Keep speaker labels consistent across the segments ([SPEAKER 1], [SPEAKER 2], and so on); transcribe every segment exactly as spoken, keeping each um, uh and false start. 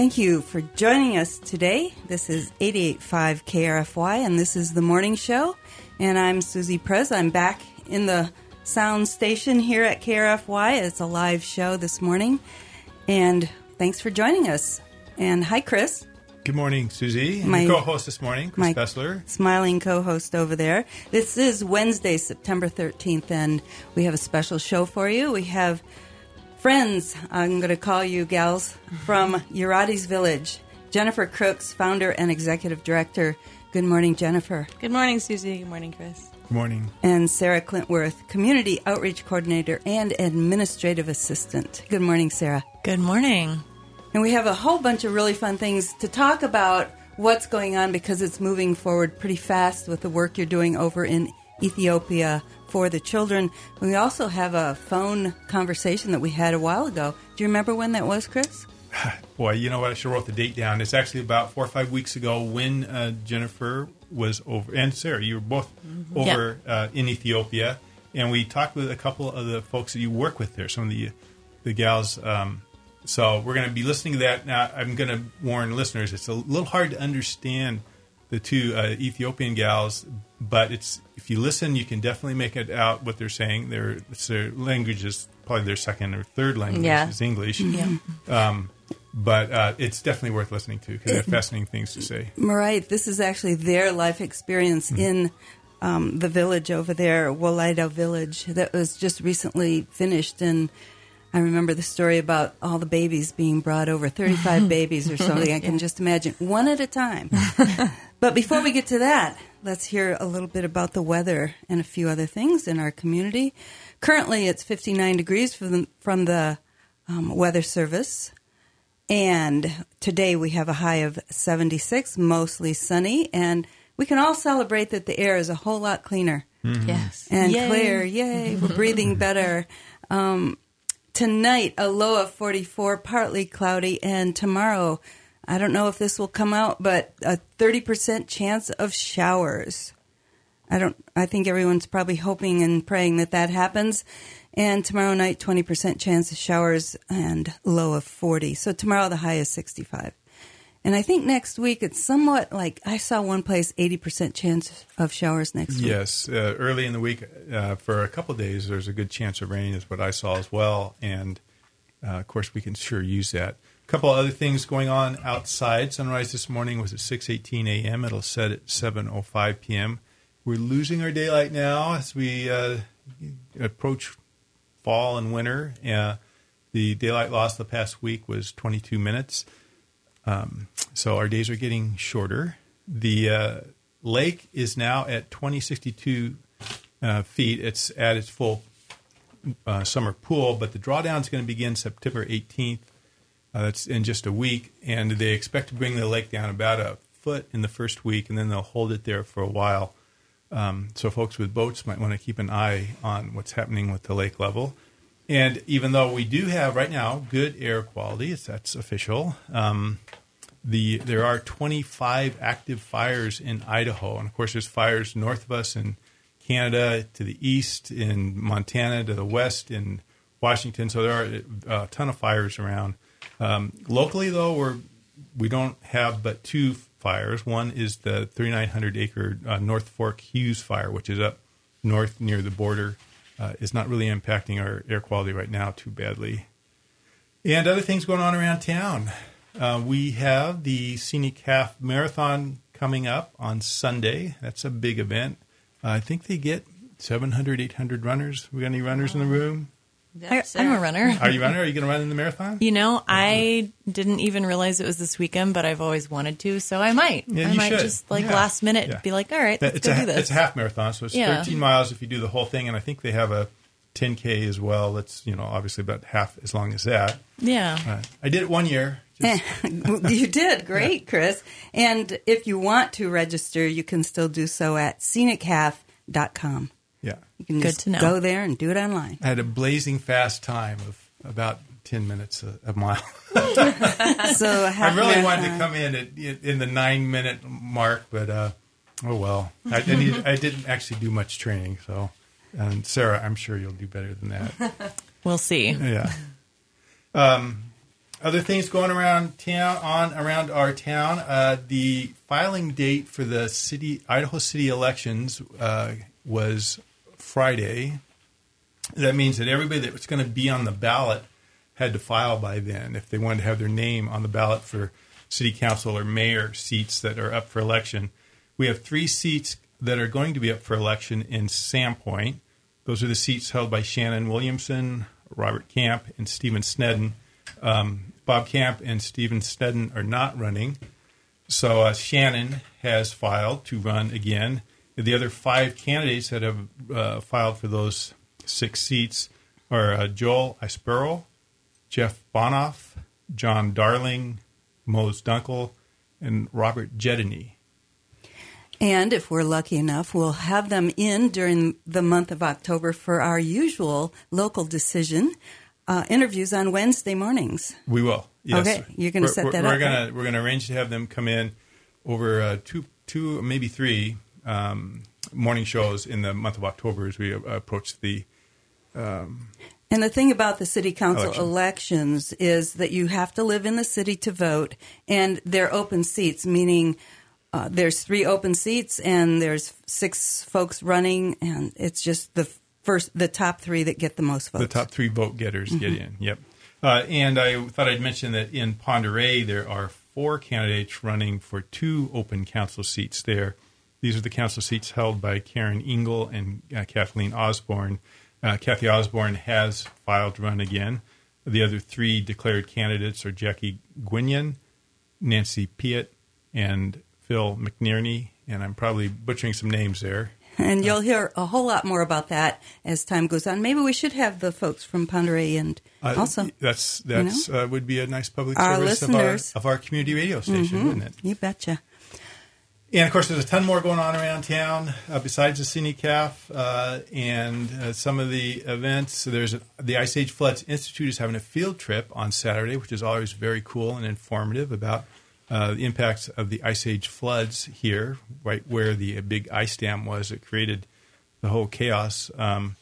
[SPEAKER 1] Thank you for joining us today. This is eighty-eight point five K R F Y, and this is The Morning Show. And I'm Susie Prez. I'm back in the sound station here at K R F Y. It's a live show this morning. And thanks for joining us. And hi, Chris.
[SPEAKER 2] Good morning, Susie.
[SPEAKER 1] My
[SPEAKER 2] Your co-host this morning, Chris
[SPEAKER 1] my
[SPEAKER 2] Bessler.
[SPEAKER 1] Smiling co-host over there. This is Wednesday, September thirteenth, and we have a special show for you. We have friends, I'm going to call you gals, from Urati's Village. Jennifer Crooks, founder and executive director. Good morning, Jennifer.
[SPEAKER 3] Good morning, Susie. Good morning, Chris.
[SPEAKER 2] Good morning.
[SPEAKER 1] And Sarah Clintworth, community outreach coordinator and administrative assistant. Good morning, Sarah.
[SPEAKER 3] Good morning.
[SPEAKER 1] And we have a whole bunch of really fun things to talk about what's going on because it's moving forward pretty fast with the work you're doing over in Ethiopia for the children. We also have a phone conversation that we had a while ago. Do you remember when that was, Chris?
[SPEAKER 2] Boy, you know what? I should have wrote the date down. It's actually about four or five weeks ago when uh, Jennifer was over, and Sarah, you were both mm-hmm. over yep. uh, in Ethiopia, and we talked with a couple of the folks that you work with there, some of the the gals. Um, so we're going to be listening to that. Now, I'm going to warn listeners, it's a little hard to understand the two uh, Ethiopian gals, but it's if you listen, you can definitely make it out what they're saying. Their, it's their language is probably their second or third language
[SPEAKER 3] yeah.
[SPEAKER 2] is English.
[SPEAKER 3] Yeah.
[SPEAKER 2] Um, but uh, it's definitely worth listening to because they have fascinating things to say.
[SPEAKER 1] Right. This is actually their life experience mm-hmm. in um, the village over there, Wolaida Village, that was just recently finished. And I remember the story about all the babies being brought over, thirty-five babies or something. I can yeah. just imagine, one at a time. But before we get to that, let's hear a little bit about the weather and a few other things in our community. Currently, it's fifty-nine degrees from the, from the um, Weather Service. And today we have a high of seventy-six, mostly sunny. And we can all celebrate that the air is a whole lot cleaner.
[SPEAKER 3] Mm-hmm. Yes.
[SPEAKER 1] And
[SPEAKER 3] Yay.
[SPEAKER 1] clear. Yay. We're breathing better. Um, tonight, a low of forty-four, partly cloudy. And tomorrow, I don't know if this will come out, but a thirty percent chance of showers. I don't. I think everyone's probably hoping and praying that that happens. And tomorrow night, twenty percent chance of showers and low of forty. So tomorrow the high is sixty-five. And I think next week it's somewhat like, I saw one place eighty percent chance of showers next week.
[SPEAKER 2] Yes. Uh, early in the week, uh, for a couple of days, there's a good chance of rain is what I saw as well. And, uh, of course, we can sure use that. A couple of other things going on outside. Sunrise this morning was at six eighteen a.m. It'll set at seven oh five p.m. We're losing our daylight now as we uh, approach fall and winter. Uh, the daylight loss the past week was twenty-two minutes. Um, so our days are getting shorter. The uh, lake is now at twenty sixty-two uh, feet. It's at its full uh, summer pool, but the drawdown is going to begin September eighteenth. Uh, that's in just a week, and they expect to bring the lake down about a foot in the first week, and then they'll hold it there for a while. Um, so folks with boats might want to keep an eye on what's happening with the lake level. And even though we do have right now good air quality, that's official, um, the there are twenty-five active fires in Idaho. And, of course, there's fires north of us in Canada, to the east, in Montana, to the west, in Washington. So there are a ton of fires around. Um, locally, though, we're, we don't have but two fires. One is the thirty-nine hundred acre uh, North Fork Hughes fire, which is up north near the border. Uh, is not really impacting our air quality right now too badly. And other things going on around town. Uh, we have the Scenic Half Marathon coming up on Sunday. That's a big event. Uh, I think they get seven hundred, eight hundred runners. We got any runners in the room?
[SPEAKER 3] I, I'm a runner.
[SPEAKER 2] Are you a runner? Are you going to run in the marathon?
[SPEAKER 3] You know, I didn't even realize it was this weekend, but I've always wanted to, so I might.
[SPEAKER 2] Yeah,
[SPEAKER 3] I
[SPEAKER 2] you
[SPEAKER 3] might
[SPEAKER 2] should.
[SPEAKER 3] just, like,
[SPEAKER 2] yeah.
[SPEAKER 3] last minute
[SPEAKER 2] yeah.
[SPEAKER 3] be like, all right, let's
[SPEAKER 2] it's
[SPEAKER 3] go
[SPEAKER 2] a,
[SPEAKER 3] do this.
[SPEAKER 2] It's a half marathon, so it's
[SPEAKER 3] yeah.
[SPEAKER 2] thirteen miles if you do the whole thing, and I think they have a ten K as well. That's, you know, obviously about half as long as that.
[SPEAKER 3] Yeah.
[SPEAKER 2] Uh, I did it one year. Just...
[SPEAKER 1] You did. Great, yeah. Chris. And if you want to register, you can still do so at scenic half dot com.
[SPEAKER 2] Yeah.
[SPEAKER 1] You can
[SPEAKER 3] Good
[SPEAKER 1] just
[SPEAKER 3] to know.
[SPEAKER 1] go there and do it online.
[SPEAKER 2] I had a blazing fast time of about ten minutes a, a mile.
[SPEAKER 1] So
[SPEAKER 2] I really wanted to come in at in the nine minute mark, but uh, oh well. I didn't, I didn't actually do much training, so. And Sarah, I'm sure you'll do better than that.
[SPEAKER 3] We'll see.
[SPEAKER 2] Yeah. Um, other things going around town, on around our town. Uh, the filing date for the city Idaho City elections uh, was Friday. That means that everybody that was going to be on the ballot had to file by then if they wanted to have their name on the ballot for city council or mayor seats that are up for election. We have three seats that are going to be up for election in Sandpoint. Those are the seats held by Shannon Williamson, Robert Camp, and Stephen Snedden. Um, Bob Camp and Stephen Snedden are not running. So uh, Shannon has filed to run again. The other five candidates that have uh, filed for those six seats are uh, Joel Ispero, Jeff Bonoff, John Darling, Mose Dunkel, and Robert Jedany.
[SPEAKER 1] And if we're lucky enough, we'll have them in during the month of October for our usual local decision uh, interviews on Wednesday mornings.
[SPEAKER 2] We will. Yes.
[SPEAKER 1] Okay, you're going to set
[SPEAKER 2] we're,
[SPEAKER 1] that
[SPEAKER 2] we're
[SPEAKER 1] up.
[SPEAKER 2] Gonna,
[SPEAKER 1] right?
[SPEAKER 2] We're going to arrange to have them come in over uh, two, two, maybe three um, morning shows in the month of October as we uh, approach the um,
[SPEAKER 1] And the thing about the city council
[SPEAKER 2] Election.
[SPEAKER 1] elections is that you have to live in the city to vote, and they're open seats, meaning uh, there's three open seats and there's six folks running, and it's just the first, the top three that get the most votes.
[SPEAKER 2] The top three vote getters
[SPEAKER 1] Mm-hmm.
[SPEAKER 2] get in. Yep. Uh, and I thought I'd mention that in Pend Oreille there are four candidates running for two open council seats there. These are the council seats held by Karen Engel and uh, Kathleen Osborne. Uh, Kathy Osborne has filed to run again. The other three declared candidates are Jackie Gwinion, Nancy Piet, and Phil McNerney. And I'm probably butchering some names there.
[SPEAKER 1] And you'll hear a whole lot more about that as time goes on. Maybe we should have the folks from Pend Oreille and
[SPEAKER 2] Uh,
[SPEAKER 1] also
[SPEAKER 2] that's that's
[SPEAKER 1] you know,
[SPEAKER 2] uh, would be a nice public
[SPEAKER 1] our
[SPEAKER 2] service of our,
[SPEAKER 1] listeners.
[SPEAKER 2] of our community radio station,
[SPEAKER 1] Mhm.
[SPEAKER 2] wouldn't it?
[SPEAKER 1] You betcha.
[SPEAKER 2] And, of course, there's a ton more going on around town uh, besides the CineCaf uh, and uh, some of the events. So there's a, the Ice Age Floods Institute is having a field trip on Saturday, which is always very cool and informative about uh, the impacts of the Ice Age floods here, right where the uh, big ice dam was that created the whole chaos. Um,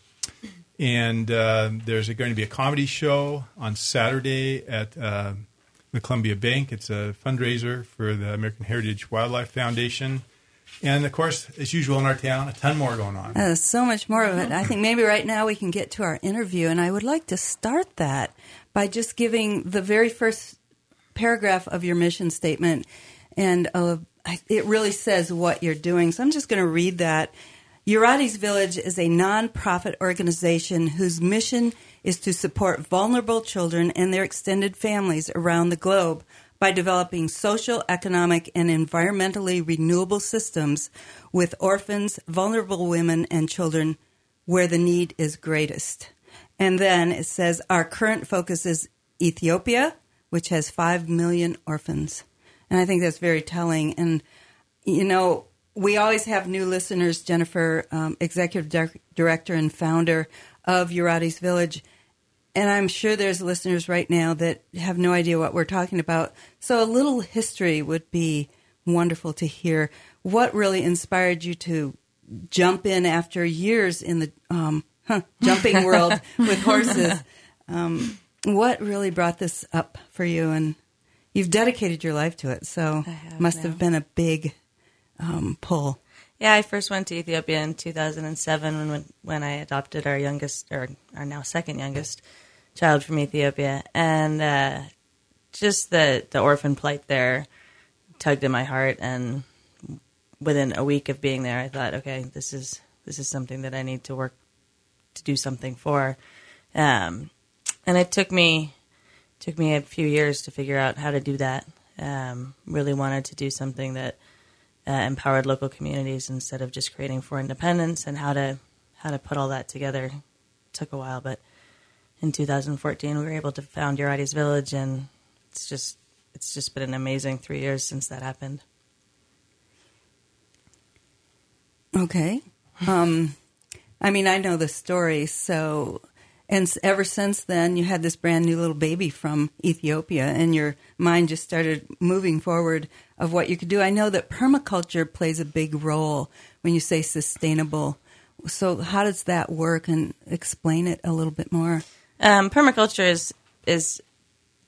[SPEAKER 2] and uh, there's going to be a comedy show on Saturday at uh, the Columbia Bank. It's a fundraiser for the American Heritage Wildlife Foundation. And, of course, as usual in our town, a ton more going on.
[SPEAKER 1] Uh, so much more of it. I think maybe right now we can get to our interview, and I would like to start that by just giving the very first paragraph of your mission statement. And uh, I, it really says what you're doing. So I'm just going to read that. Eurytes Village is a nonprofit organization whose mission is to support vulnerable children and their extended families around the globe by developing social, economic, and environmentally renewable systems with orphans, vulnerable women, and children where the need is greatest. And then it says our current focus is Ethiopia, which has five million orphans. And I think that's very telling. And, you know, we always have new listeners. Jennifer, um, executive di- director and founder of Eurytes Village. And I'm sure there's listeners right now that have no idea what we're talking about. So a little history would be wonderful to hear. What really inspired you to jump in after years in the um, huh, jumping world with horses? Um, what really brought this up for you? And you've dedicated your life to it, so
[SPEAKER 3] have
[SPEAKER 1] must
[SPEAKER 3] now.
[SPEAKER 1] have been a big um, pull.
[SPEAKER 3] Yeah, I first went to Ethiopia in two thousand seven when when I adopted our youngest, or our now second youngest child from Ethiopia, and uh, just the the orphan plight there tugged at my heart. And within a week of being there, I thought, okay, this is this is something that I need to work to do something for. Um, and it took me took me a few years to figure out how to do that. Um, really wanted to do something that Uh, empowered local communities instead of just creating for independence, and how to how to put all that together took a while. But in two thousand fourteen, we were able to found Eurytes Village, and it's just it's just been an amazing three years since that happened.
[SPEAKER 1] Okay. Um, I mean, I know the story, so... And ever since then, you had this brand new little baby from Ethiopia, and your mind just started moving forward of what you could do. I know that permaculture plays a big role when you say sustainable. So how does that work? And explain it a little bit more.
[SPEAKER 3] Um, permaculture is is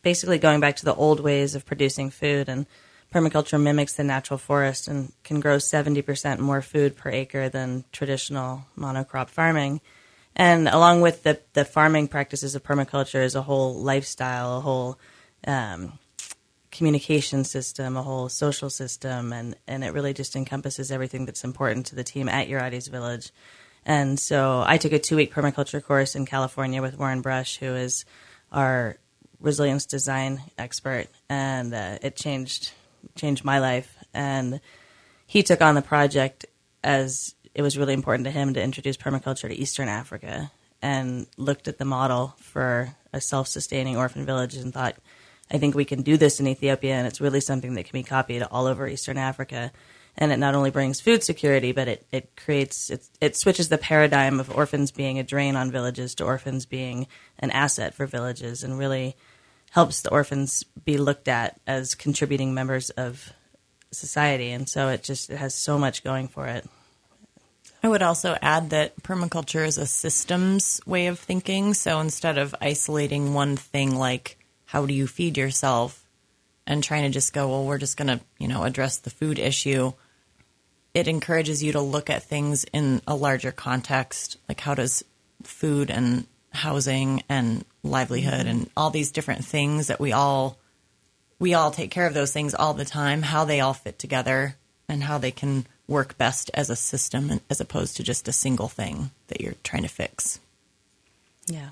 [SPEAKER 3] basically going back to the old ways of producing food, and permaculture mimics the natural forest and can grow seventy percent more food per acre than traditional monocrop farming. And along with the, the farming practices of permaculture is a whole lifestyle, a whole um, communication system, a whole social system, and, and it really just encompasses everything that's important to the team at Urites Village. And so I took a two-week permaculture course in California with Warren Brush, who is our resilience design expert, and uh, it changed changed my life. And he took on the project as it was really important to him to introduce permaculture to Eastern Africa, and looked at the model for a self-sustaining orphan village and thought, I think we can do this in Ethiopia, and it's really something that can be copied all over Eastern Africa. And it not only brings food security, but it, it creates, it, it switches the paradigm of orphans being a drain on villages to orphans being an asset for villages, and really helps the orphans be looked at as contributing members of society. And so it just it has so much going for it.
[SPEAKER 4] I would also add that permaculture is a systems way of thinking. So instead of isolating one thing like how do you feed yourself and trying to just go, well, we're just going to, you know, address the food issue, it encourages you to look at things in a larger context, like how does food and housing and livelihood and all these different things that we all we all take care of those things all the time, how they all fit together and how they can work best as a system as opposed to just a single thing that you're trying to fix.
[SPEAKER 3] Yeah.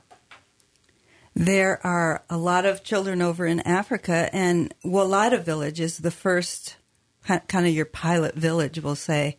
[SPEAKER 1] There are a lot of children over in Africa, and Wolaida Village is the first kind of your pilot village, we'll say.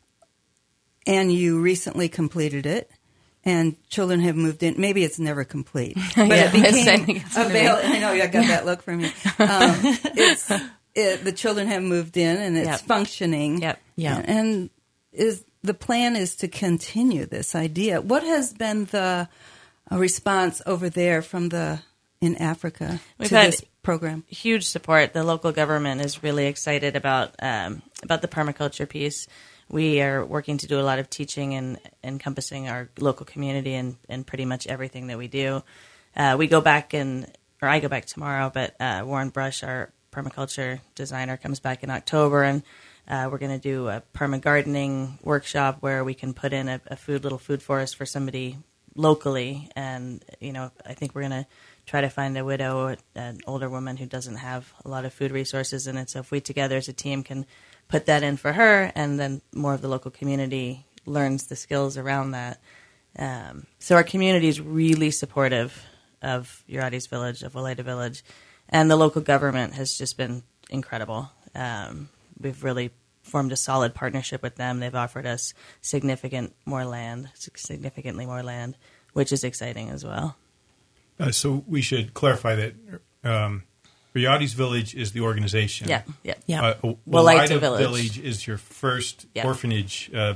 [SPEAKER 1] And you recently completed it, and children have moved in. Maybe it's never complete, but
[SPEAKER 3] Yeah,
[SPEAKER 1] it became
[SPEAKER 3] it's
[SPEAKER 1] available. I know I got that look from you. Um, it's it, the children have moved in, and it's
[SPEAKER 3] Yep.
[SPEAKER 1] functioning.
[SPEAKER 3] Yep.
[SPEAKER 4] Yeah.
[SPEAKER 1] And, and is the plan is to continue this idea. What has been the uh, response over there from the in Africa
[SPEAKER 3] We've
[SPEAKER 1] to
[SPEAKER 3] had
[SPEAKER 1] this program?
[SPEAKER 3] Huge support. The local government is really excited about um, about the permaculture piece. We are working to do a lot of teaching and encompassing our local community and, and pretty much everything that we do. Uh, we go back and, or I go back tomorrow, but uh, Warren Brush, our permaculture designer, comes back in October, and uh, we're going to do a perma gardening workshop where we can put in a, a food little food forest for somebody locally. And you know, I think we're going to try to find a widow, an older woman who doesn't have a lot of food resources in it. So if we together as a team can put that in for her, and then more of the local community learns the skills around that. Um, so our community is really supportive of Urites Village, of Wolaida Village, and the local government has just been incredible. Um, we've really formed a solid partnership with them. They've offered us significant more land, significantly more land, which is exciting as well.
[SPEAKER 2] Uh, so we should clarify that um, Urites Village is the organization.
[SPEAKER 3] Yeah, yeah.
[SPEAKER 4] Yeah.
[SPEAKER 2] Uh,
[SPEAKER 3] Wolaida
[SPEAKER 2] Wolaida
[SPEAKER 3] Village.
[SPEAKER 2] Village is your first
[SPEAKER 3] Yeah.
[SPEAKER 2] orphanage, uh,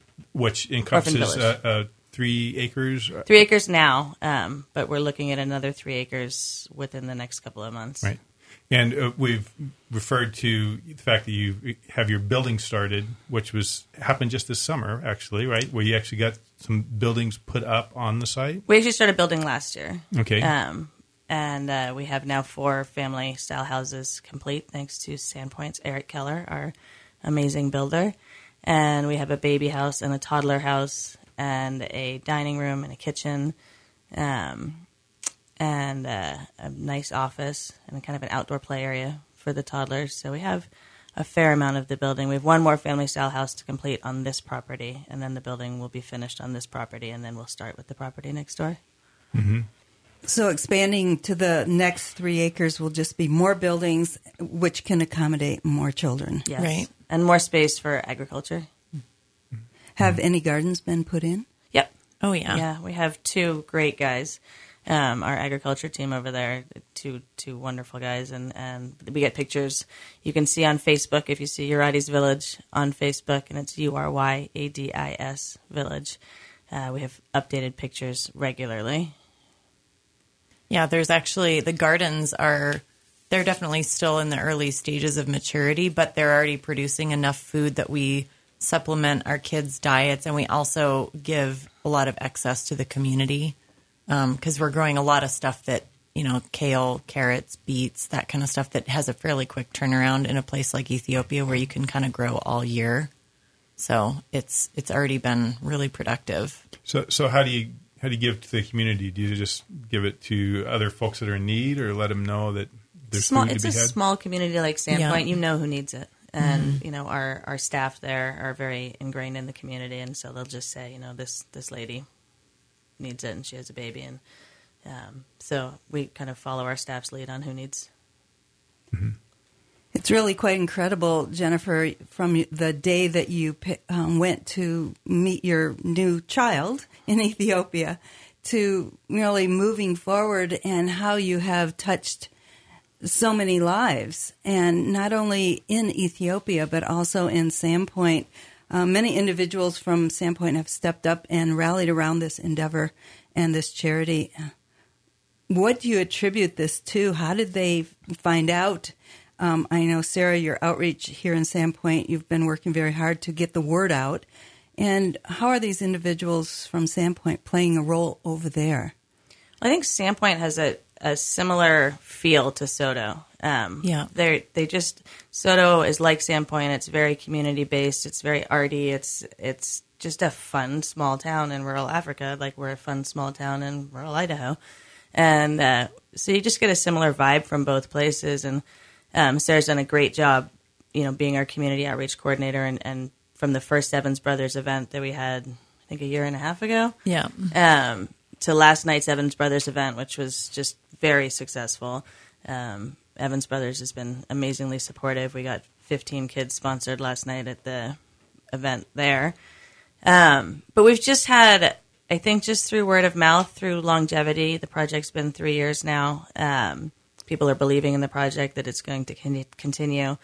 [SPEAKER 2] which encompasses
[SPEAKER 3] village.
[SPEAKER 2] uh, uh, three acres.
[SPEAKER 3] Three acres now, um, but we're looking at another three acres within the next couple of months.
[SPEAKER 2] Right. And uh, we've referred to the fact that you have your building started, which was happened just this summer, actually, right? Where you actually got some buildings put up on the site.
[SPEAKER 3] We actually started building last year.
[SPEAKER 2] Okay.
[SPEAKER 3] Um, and uh, we have now four family-style houses complete, thanks to Sandpoint's Eric Keller, our amazing builder. And we have a baby house and a toddler house and a dining room and a kitchen, um, and uh, a nice office and kind of an outdoor play area for the toddlers. So we have a fair amount of the building. We have one more family-style house to complete on this property, and then the building will be finished on this property, and then we'll start with the property next door.
[SPEAKER 2] Mm-hmm.
[SPEAKER 1] So expanding to the next three acres will just be more buildings, which can accommodate more children.
[SPEAKER 3] Yes.
[SPEAKER 4] Right.
[SPEAKER 3] And more space for agriculture.
[SPEAKER 1] Have any gardens been put in?
[SPEAKER 3] Yep.
[SPEAKER 4] Oh, yeah.
[SPEAKER 3] Yeah, we have two great guys. Um, our agriculture team over there, two two wonderful guys, and, and we get pictures. You can see on Facebook, if you see Urites Village on Facebook, and it's U R Y A D I S Village. Uh, we have updated pictures regularly.
[SPEAKER 4] Yeah, there's actually, the gardens are, they're definitely still in the early stages of maturity, but they're already producing enough food that we supplement our kids' diets, and we also give a lot of excess to the community because um, we're growing a lot of stuff that, you know, kale, carrots, beets, that kind of stuff that has a fairly quick turnaround in a place like Ethiopia where you can kind of grow all year. So it's it's already been really productive.
[SPEAKER 2] So so how do you how do you give to the community? Do you just give it to other folks that are in need, or let them know that there's
[SPEAKER 3] small,
[SPEAKER 2] food to
[SPEAKER 3] it's
[SPEAKER 2] be
[SPEAKER 3] a
[SPEAKER 2] had?
[SPEAKER 3] small community like Sandpoint.
[SPEAKER 4] Yeah.
[SPEAKER 3] You know who needs it. And,
[SPEAKER 4] Mm-hmm.
[SPEAKER 3] you know, our, our staff there are very ingrained in the community. And so they'll just say, you know, this, this lady needs it and she has a baby. And um, so we kind of follow our staff's lead on who needs.
[SPEAKER 2] Mm-hmm.
[SPEAKER 1] It's really quite incredible, Jennifer, from the day that you um, went to meet your new child in Ethiopia to really moving forward, and how you have touched so many lives, and not only in Ethiopia, but also in Sandpoint. Uh, many individuals from Sandpoint have stepped up and rallied around this endeavor and this charity. What do you attribute this to? How did they find out? Um, I know, Sarah, your outreach here in Sandpoint, you've been working very hard to get the word out. And how are these individuals from Sandpoint playing a role over there?
[SPEAKER 3] I think Sandpoint has a, a similar feel to Soto. Um,
[SPEAKER 4] Yeah.
[SPEAKER 3] They they just Soto is like Sandpoint. It's very community based. It's very arty. It's it's just a fun small town in rural Africa, like we're a fun small town in rural Idaho, and uh, so you just get a similar vibe from both places. And um, Sarah's done a great job, you know, being our community outreach coordinator, and, and from the first Evans Brothers event that we had, I think a year and a half ago.
[SPEAKER 4] Yeah.
[SPEAKER 3] Um, to last night's Evans Brothers event, which was just very successful. Um, Evans Brothers has been amazingly supportive. We got fifteen kids sponsored last night at the event there. Um, but we've just had, I think just through word of mouth, through longevity, the project's been three years now. Um, people are believing in the project, that it's going to con- continue.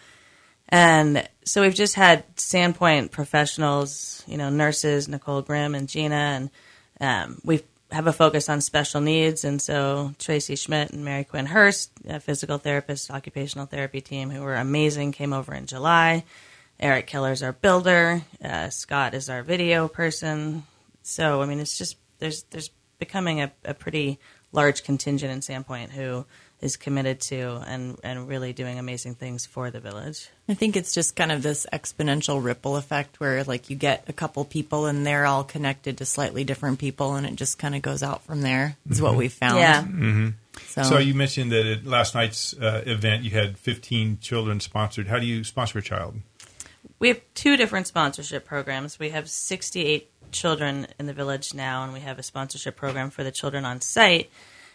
[SPEAKER 3] And so we've just had Sandpoint professionals, you know, nurses, Nicole Grimm and Gina, and um, we've have a focus on special needs, and so Tracy Schmidt and Mary Quinn Hurst, a physical therapist, occupational therapy team who were amazing, came over in July. Eric Keller's our builder. Uh, Scott is our video person. So, I mean, it's just, there's there's becoming a, a pretty large contingent in Sandpoint who is committed to and, and really doing amazing things for the village.
[SPEAKER 4] I think it's just kind of this exponential ripple effect where, like, you get a couple people and they're all connected to slightly different people, and it just kind of goes out from there. Is what we've found.
[SPEAKER 3] Yeah.
[SPEAKER 2] Mm-hmm.
[SPEAKER 4] So,
[SPEAKER 2] So you mentioned that at last night's uh, event you had fifteen children sponsored. How do you sponsor a child?
[SPEAKER 3] We have two different sponsorship programs. We have sixty-eight children in the village now, and we have a sponsorship program for the children on site.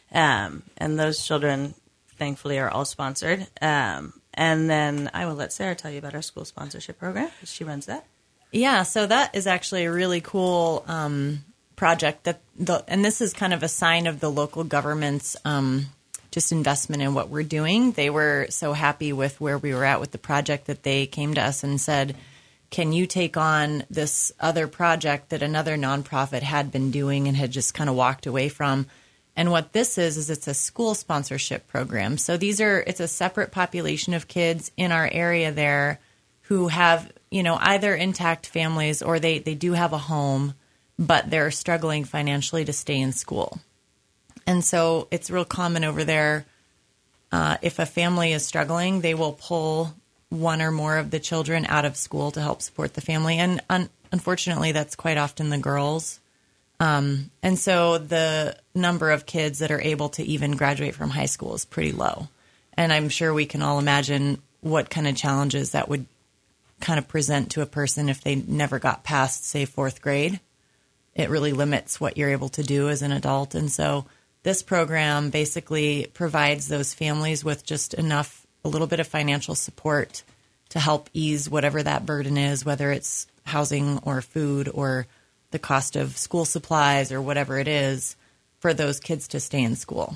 [SPEAKER 3] Um, and those children, thankfully, are all sponsored. Um, and then I will let Sarah tell you about our school sponsorship program. She runs that.
[SPEAKER 4] yeah, so that is actually a really cool um, project. That the and this is kind of a sign of the local government's um, just investment in what we're doing. They were so happy with where we were at with the project that they came to us and said, can you take on this other project that another nonprofit had been doing and had just kind of walked away from? And what this is, is it's a school sponsorship program. So these are, it's a separate population of kids in our area there who have, you know, either intact families or they, they do have a home, but they're struggling financially to stay in school. And so it's real common over there. Uh, if a family is struggling, they will pull one or more of the children out of school to help support the family. And un- unfortunately, that's quite often the girls. Um, and so the number of kids that are able to even graduate from high school is pretty low. And I'm sure we can all imagine what kind of challenges that would kind of present to a person if they never got past, say, fourth grade. It really limits what you're able to do as an adult. And so this program basically provides those families with just enough, a little bit of financial support to help ease whatever that burden is, whether it's housing or food or the cost of school supplies or whatever it is for those kids to stay in school.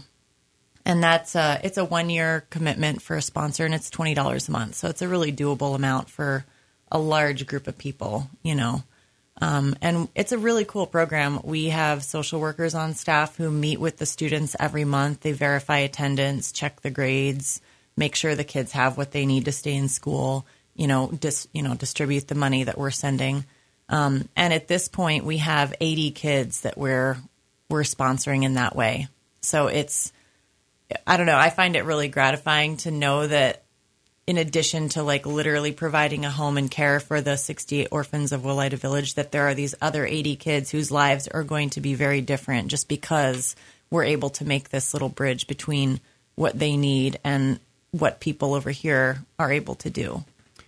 [SPEAKER 4] And that's a, it's a one-year commitment for a sponsor, and it's twenty dollars a month. So it's a really doable amount for a large group of people, you know. Um, and it's a really cool program. We have social workers on staff who meet with the students every month. They verify attendance, check the grades, make sure the kids have what they need to stay in school, you know, dis, you know, distribute the money that we're sending. Um, and at this point, we have eighty kids that we're we're sponsoring in that way. So it's I don't know, I find it really gratifying to know that in addition to like literally providing a home and care for the sixty-eight orphans of Wolayda Village, that there are these other eighty kids whose lives are going to be very different just because we're able to make this little bridge between what they need and what people over here are able to do.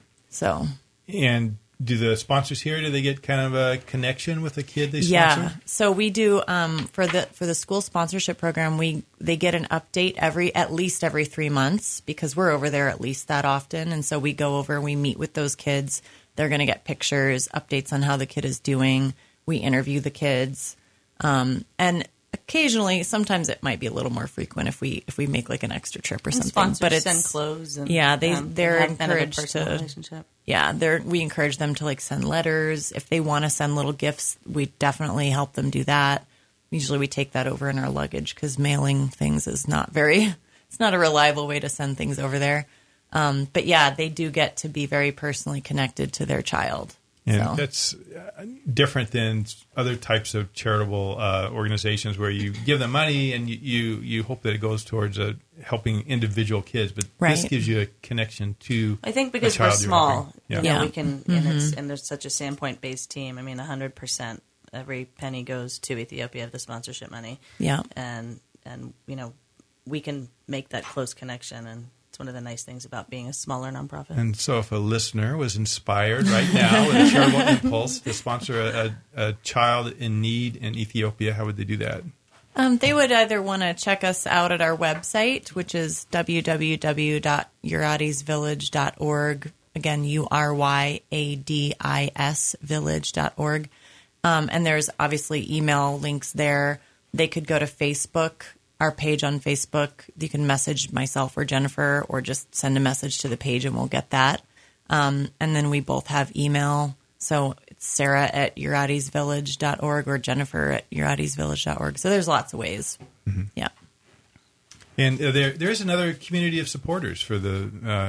[SPEAKER 4] So,
[SPEAKER 2] and do the sponsors here, do they get kind of a connection with the kid they sponsor?
[SPEAKER 4] Yeah. So we do um, for the for the school sponsorship program. We they get an update every at least every three months because we're over there at least that often, and so we go over. We meet with those kids. They're going to get pictures, updates on how the kid is doing. We interview the kids, um, and occasionally, sometimes it might be a little more frequent if we if we make like an extra trip or
[SPEAKER 3] And
[SPEAKER 4] something.
[SPEAKER 3] sponsors
[SPEAKER 4] But it's
[SPEAKER 3] send clothes. And,
[SPEAKER 4] yeah, they
[SPEAKER 3] um,
[SPEAKER 4] they're
[SPEAKER 3] have kind of a
[SPEAKER 4] encouraged
[SPEAKER 3] personal
[SPEAKER 4] to.
[SPEAKER 3] relationship.
[SPEAKER 4] Yeah, they're we encourage them to like send letters. If they want to send little gifts, we definitely help them do that. Usually we take that over in our luggage because mailing things is not very, it's not a reliable way to send things over there. Um, but yeah, they do get to be very personally connected to their child.
[SPEAKER 2] And
[SPEAKER 4] so.
[SPEAKER 2] that's different than other types of charitable uh, organizations where you give them money and you, you, you hope that it goes towards uh, helping individual kids. But
[SPEAKER 4] right.
[SPEAKER 2] this gives you a connection to
[SPEAKER 3] I think because
[SPEAKER 2] the
[SPEAKER 3] we're
[SPEAKER 2] child you're
[SPEAKER 3] small,
[SPEAKER 2] helping. Yeah.
[SPEAKER 3] you know,
[SPEAKER 4] Yeah.
[SPEAKER 3] we can,
[SPEAKER 4] Mm-hmm.
[SPEAKER 3] and, it's, and there's such a Sandpoint based team. I mean, one hundred percent every penny goes to Ethiopia of the sponsorship money.
[SPEAKER 4] Yeah.
[SPEAKER 3] And, and, you know, we can make that close connection. And it's one of the nice things about being a smaller nonprofit.
[SPEAKER 2] And so if a listener was inspired right now with a charitable impulse to sponsor a, a, a child in need in Ethiopia, how would they do that?
[SPEAKER 4] Um, they would either want to check us out at our website, which is w w w dot uradis village dot org. Again, U R Y A D I S village dot org. Um, and there's obviously email links there. They could go to Facebook, our page on Facebook. You can message myself or Jennifer or just send a message to the page and we'll get that. Um, and then we both have email. So it's Sarah at uradis village dot org or Jennifer at uradis village dot org. So there's lots of ways. Mm-hmm. Yeah.
[SPEAKER 2] And uh, there, there's another community of supporters for the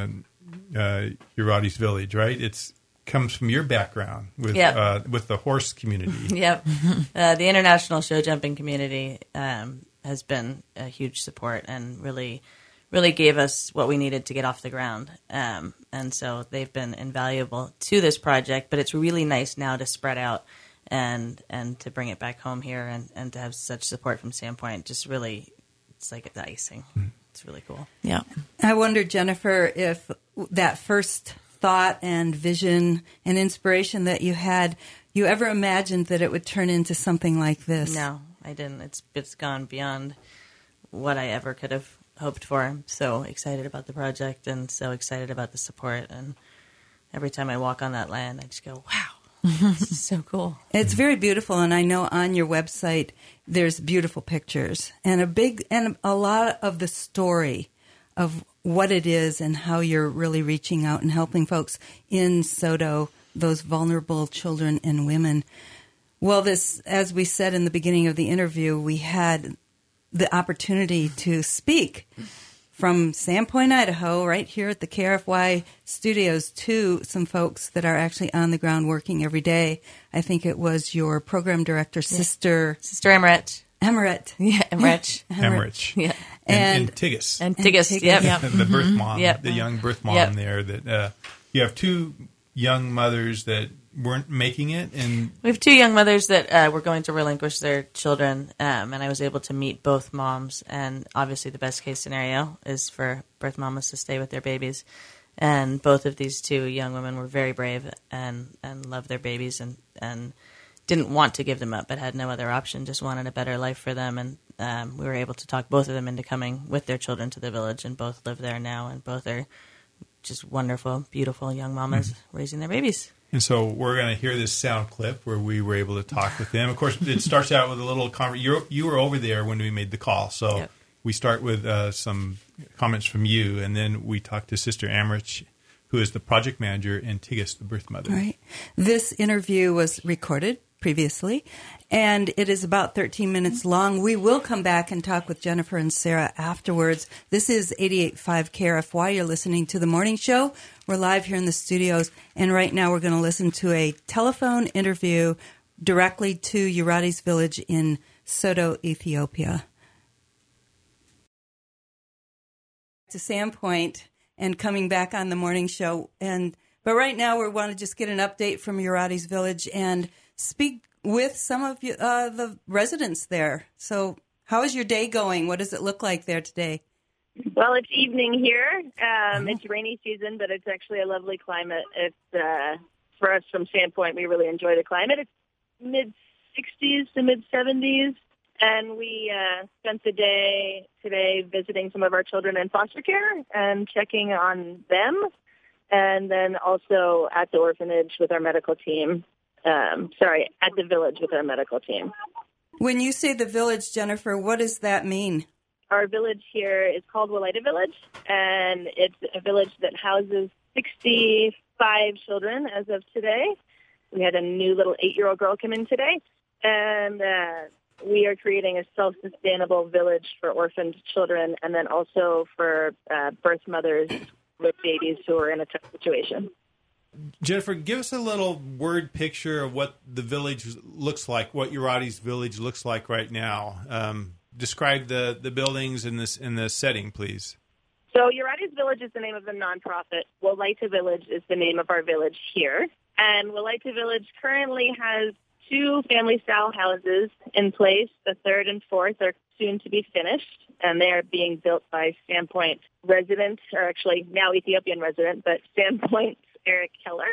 [SPEAKER 2] uh, uh, Uradis Village, right? It's comes from your background with
[SPEAKER 3] Yep.
[SPEAKER 2] uh, with the horse community.
[SPEAKER 3] Yep. Uh, the international show jumping community um, has been a huge support and really, really gave us what we needed to get off the ground. Um, and so they've been invaluable to this project, but it's really nice now to spread out and and to bring it back home here and, and to have such support from Sandpoint. Just really, it's like the icing. Mm-hmm. It's really cool.
[SPEAKER 4] Yeah.
[SPEAKER 1] I wonder, Jennifer, if that first thought and vision and inspiration that you had, you ever imagined that it would turn into something like this?
[SPEAKER 3] No, I didn't. It's it's gone beyond what I ever could have hoped for. I'm so excited about the project and so excited about the support. And every time I walk on that land, I just go, wow, this is so cool.
[SPEAKER 1] It's very beautiful, and I know on your website there's beautiful pictures and a big and a lot of the story of what it is and how you're really reaching out and helping folks in Soto, those vulnerable children and women. Well, this, as we said in the beginning of the interview, we had the opportunity to speak from Sandpoint, Idaho, right here at the K R F Y studios, to some folks that are actually on the ground working every day. I think it was your program director, Sister
[SPEAKER 3] Sister Emmerich.
[SPEAKER 1] Emmerich.
[SPEAKER 3] Yeah, Emmerich.
[SPEAKER 2] Emmerich.
[SPEAKER 3] Yeah.
[SPEAKER 2] And,
[SPEAKER 1] And-
[SPEAKER 2] and Tigas.
[SPEAKER 3] And Tigas,
[SPEAKER 1] Tigas,
[SPEAKER 3] yep.
[SPEAKER 1] yep.
[SPEAKER 2] the birth mom,
[SPEAKER 3] Yep.
[SPEAKER 2] the young birth mom
[SPEAKER 3] Yep.
[SPEAKER 2] there. That uh, you have two young mothers that weren't making it, and
[SPEAKER 3] We have two young mothers that uh, were going to relinquish their children, um, and I was able to meet both moms. And obviously, the best case scenario is for birth mamas to stay with their babies. And both of these two young women were very brave and, and loved their babies and, and didn't want to give them up, but had no other option, just wanted a better life for them. And um, we were able to talk both of them into coming with their children to the village, and both live there now, and both are just wonderful, beautiful young mamas mm-hmm. raising their babies.
[SPEAKER 2] And so we're going to hear this sound clip where we were able to talk with them. Of course, it starts out with a little conver- you you were over there when we made the call, so
[SPEAKER 3] Yep.
[SPEAKER 2] we start with uh, some comments from you, and then we talk to Sister Emmerich, who is the project manager, and Tigas, the birth mother.
[SPEAKER 1] Right. This interview was recorded previously, and it is about thirteen minutes long. We will come back and talk with Jennifer and Sarah afterwards. This is eighty-eight point five K R F Y. You're listening to The Morning Show. We're live here in the studios, and right now we're going to listen to a telephone interview directly to Uradis Village in Soto, Ethiopia. to Sandpoint and coming back on the morning show. And but right now we want to just get an update from Eurydice Village and speak with some of you, uh, the residents there. So how is your day going? What does it look like there today?
[SPEAKER 5] Well, it's evening here. Um, it's rainy season, but it's actually a lovely climate. It's uh, for us from Sandpoint, we really enjoy the climate. It's mid sixties to mid seventies, and we uh, spent the day today visiting some of our children in foster care and checking on them, and then also at the orphanage with our medical team. Um, sorry, at the village with our medical team.
[SPEAKER 1] When you say the village, Jennifer, what does that mean?
[SPEAKER 5] Our village here is called Wolaita Village, and it's a village that houses sixty-five children as of today. We had a new little eight-year-old girl come in today, and uh, we are creating a self-sustainable village for orphaned children and then also for uh, birth mothers with babies who are in a tough situation.
[SPEAKER 2] Jennifer, give us a little word picture of what the village looks like, what Eurydice Village looks like right now. Um, describe the, the buildings in this in the setting, please.
[SPEAKER 5] So Eurydice Village is the name of the nonprofit. Wolaita Village is the name of our village here. And Wolaita Village currently has two family-style houses in place. The third and fourth are soon to be finished, and they are being built by Sandpoint resident, or actually now Ethiopian resident, but Sandpoint Eric Keller.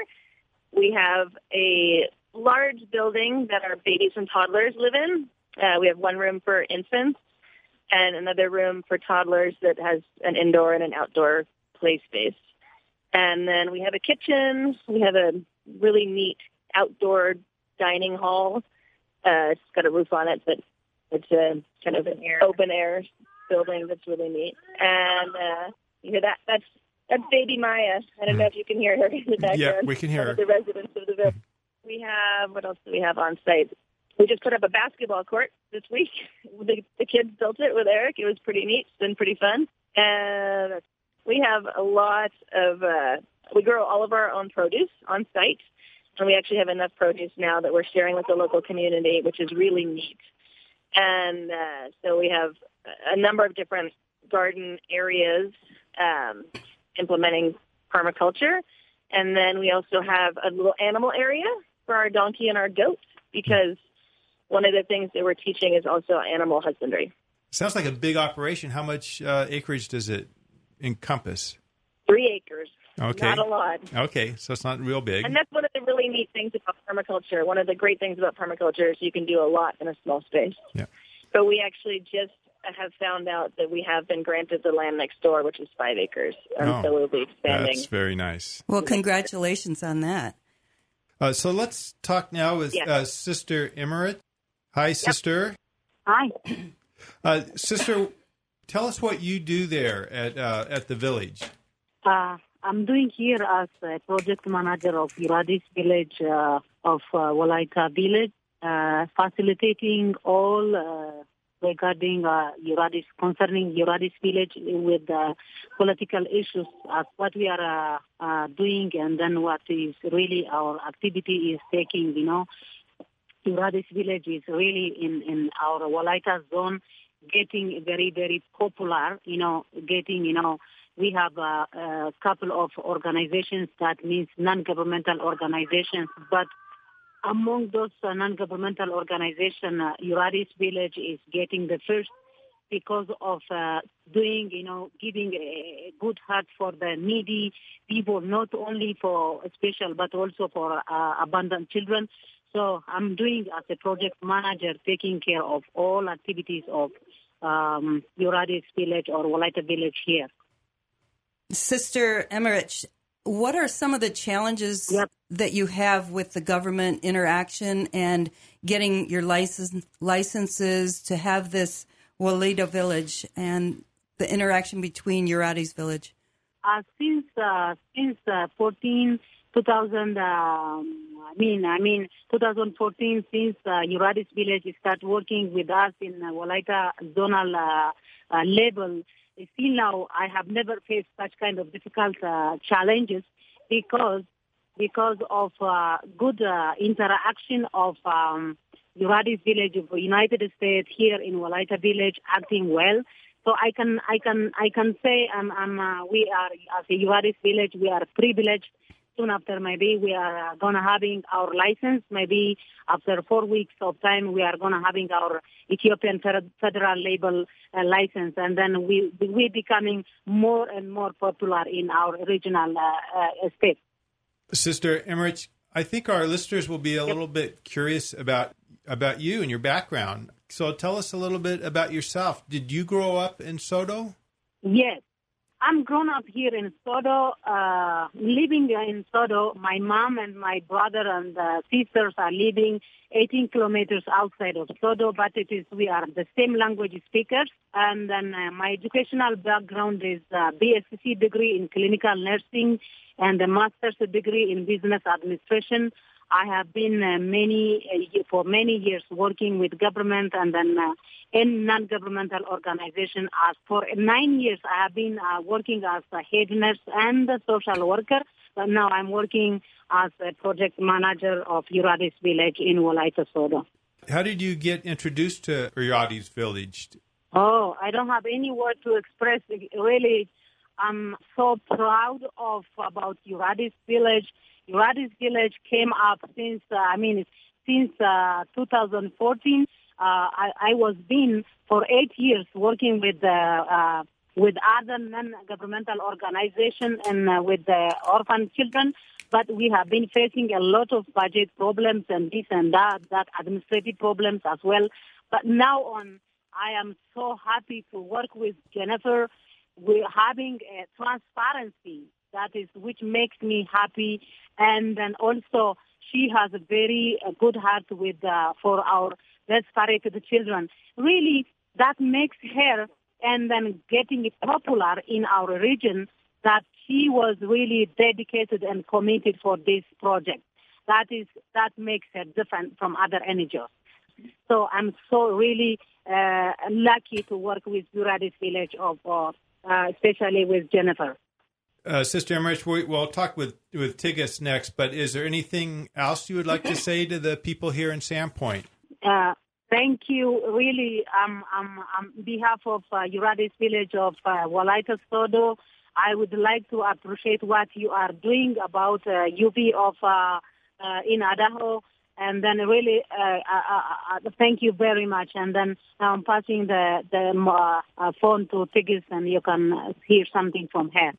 [SPEAKER 5] We have a large building that our babies and toddlers live in. Uh, we have one room for infants and another room for toddlers that has an indoor and an outdoor play space. And then we have a kitchen. We have a really neat outdoor dining hall. Uh, it's got a roof on it, but it's a kind of an open air building that's really neat. And uh, you hear that? That's that's baby Maya. I don't know if you can hear her in the background.
[SPEAKER 2] Yeah, we can hear her.
[SPEAKER 5] The residents of the village. We have, what else do we have on site? We just put up a basketball court this week. The, the kids built it with Eric. It was pretty neat. It's been pretty fun. And we have a lot of, uh, we grow all of our own produce on site. And we actually have enough produce now that we're sharing with the local community, which is really neat. And uh, so we have a number of different garden areas um, implementing permaculture. And then we also have a little animal area for our donkey and our goat, because one of the things that we're teaching is also animal husbandry.
[SPEAKER 2] Sounds like a big operation. How much uh, acreage does it encompass?
[SPEAKER 5] Three acres.
[SPEAKER 2] Okay.
[SPEAKER 5] Not a lot.
[SPEAKER 2] Okay, so it's not real big.
[SPEAKER 5] And that's one of the really neat things about permaculture. One of the great things about permaculture is you can do a lot in a small space.
[SPEAKER 2] Yeah.
[SPEAKER 5] But we actually just have found out that we have been granted the land next door, which is five acres. And
[SPEAKER 2] oh,
[SPEAKER 5] so we'll be expanding.
[SPEAKER 2] That's very nice.
[SPEAKER 1] Well, congratulations on that.
[SPEAKER 2] Uh, so let's talk now with
[SPEAKER 5] yes.
[SPEAKER 2] uh, Sister Emmerich. Hi, yep. Sister.
[SPEAKER 6] Hi.
[SPEAKER 2] Uh, Sister, tell us what you do there at uh, at the village.
[SPEAKER 6] Uh, I'm doing here as a project manager of Eurydice Village uh, of uh, Wolaita Village, uh, facilitating all uh, regarding uh, Eurydice, concerning Eurydice Village with uh, political issues, as what we are uh, uh, doing, and then what is really our activity is taking, you know. Eurydice Village is really in, in our Wolaita zone getting very, very popular, you know, getting, you know, we have a, a couple of organizations, that means non-governmental organizations, but among those uh, non-governmental organizations, uh, Eurydice Village is getting the first because of uh, doing, you know, giving a good heart for the needy people, not only for special, but also for uh, abandoned children. So I'm doing as a project manager, taking care of all activities of um, Eurydice Village or Wolaita Village here.
[SPEAKER 1] Sister Emmerich, what are some of the challenges yep. that you have with the government interaction and getting your license, licenses to have this Wolaita Village and the interaction between Eurydice Village?
[SPEAKER 6] Uh, since uh, since uh, fourteen, two thousand, um, I mean, I mean, twenty fourteen, since uh, Eurydice Village started working with us in uh, Wolaita zonal uh, uh, level, still now I have never faced such kind of difficult uh, challenges because because of uh, good uh, interaction of um, Eurydice Village of the United States here in Wolaita Village acting well. So I can I can I can say um, um, uh, we are as a Uvaris village, we are privileged. Soon after, maybe we are uh, gonna having our license. Maybe after four weeks of time, we are gonna having our Ethiopian federal label uh, license, and then we we becoming more and more popular in our regional uh, uh, state.
[SPEAKER 2] Sister Emmerich, I think our listeners will be a little bit curious about about you and your background. So tell us a little bit about yourself. Did you grow up in Sodo?
[SPEAKER 6] Yes. I'm grown up here in Sodo, uh, living in Sodo. My mom and my brother and uh, sisters are living eighteen kilometers outside of Sodo, but it is we are the same language speakers. And then uh, my educational background is uh, B S c degree in clinical nursing and a master's degree in business administration. I have been uh, many uh, for many years working with government and then uh, in non-governmental organization. As for nine years, I have been uh, working as a head nurse and a social worker. But now I'm working as a project manager of Uradis village in Wolaita Sodo.
[SPEAKER 2] How did you get introduced to Uradis village?
[SPEAKER 6] Oh, I don't have any word to express. Really, I'm so proud of about Uradis village. Uradis village came up since, uh, I mean, since uh, two thousand fourteen. Uh, I, I was been for eight years working with uh, uh, with other non-governmental organizations and uh, with the orphan children, but we have been facing a lot of budget problems and this and that, that administrative problems as well. But now on, I am so happy to work with Jennifer. We're having a transparency that is which makes me happy, and then also she has a very uh, good heart with uh, for our desperate children. Really, that makes her and then getting it popular in our region that she was really dedicated and committed for this project. That is that makes her different from other N G Os. So I'm so really uh, lucky to work with Uradis village of, uh, uh, especially with Jennifer.
[SPEAKER 2] Uh, Sister Emmerich, we, we'll talk with, with Tigges next, but is there anything else you would like to say to the people here in Sandpoint?
[SPEAKER 6] Uh, thank you. Really, um, um, on behalf of uh, Uradis village of uh, Wolaita Sodo, I would like to appreciate what you are doing about uh, U V of uh, uh, in Idaho. And then really, uh, uh, uh, thank you very much. And then I'm passing the, the uh, uh, phone to Tigges, and you can hear something from her.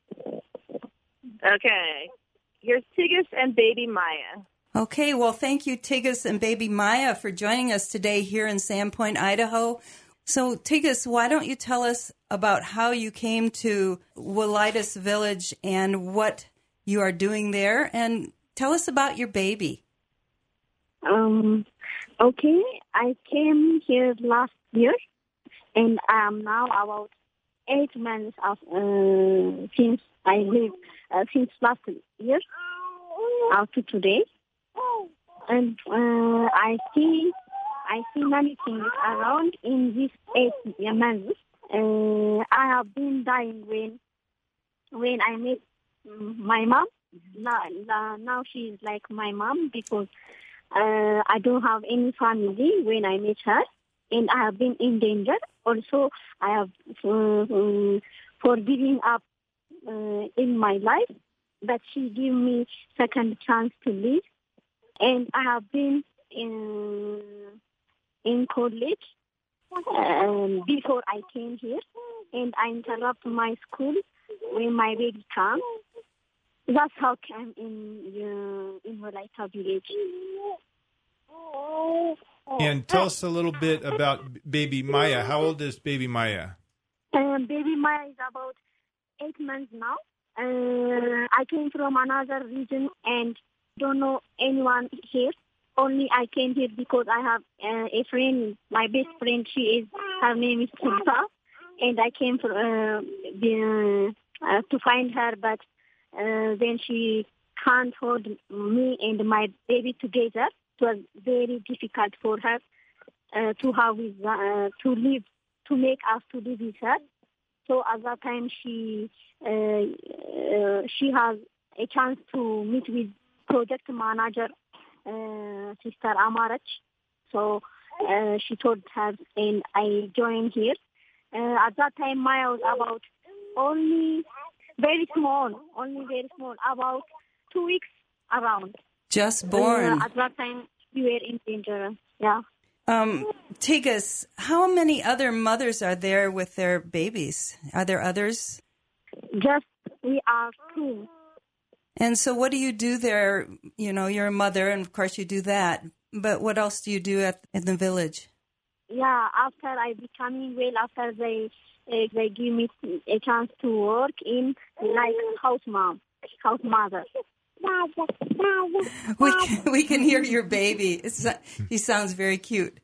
[SPEAKER 5] Okay. Here's Tigges and baby Maya.
[SPEAKER 1] Okay, well, thank you, Tigges and baby Maya, for joining us today here in Sandpoint, Idaho. So, Tigges, why don't you tell us about how you came to Wolaitis Village and what you are doing there, and tell us about your baby.
[SPEAKER 7] Um, okay, I came here last year, and I'm now about eight months of, uh, since I live, uh, since last year up to today. And uh, I see I see many things around in these eight months. Uh, I have been dying when when I met my mom. Now, now she is like my mom because uh, I don't have any family when I met her, and I have been in danger. Also, I have uh, uh, for giving up uh, in my life, but she gave me second chance to live, and I have been in in college um, before I came here, and I interrupt my school when my baby comes. That's how I came in uh, in Wolaita village.
[SPEAKER 2] And tell us a little bit about baby Maya. How old is baby Maya?
[SPEAKER 7] Um, baby Maya is about eight months now. Uh, I came from another region and don't know anyone here. Only I came here because I have uh, a friend, my best friend. She is her name is Tulpa, and I came for uh, the, uh, to find her, but uh, then she can't hold me and my baby together. It was very difficult for her uh, to have with, uh, to live, to make us to live with her. So at that time, she uh, uh, she has a chance to meet with project manager, uh, Sister Amarach. So uh, she told her, and I joined here. uh, at that time, Maya was about only very small, only very small, about two weeks around.
[SPEAKER 1] Just born.
[SPEAKER 7] Uh, at that time, we were in danger. Yeah.
[SPEAKER 1] Um, Tigges, how many other mothers are there with their babies? Are there others?
[SPEAKER 7] Just we are two.
[SPEAKER 1] And so what do you do there? You know, you're a mother, and of course you do that. But what else do you do at in the village?
[SPEAKER 7] Yeah, after I becoming well, after they uh, they give me a chance to work in like house mom, house mother.
[SPEAKER 1] We can, we can hear your baby. It's, he sounds very cute.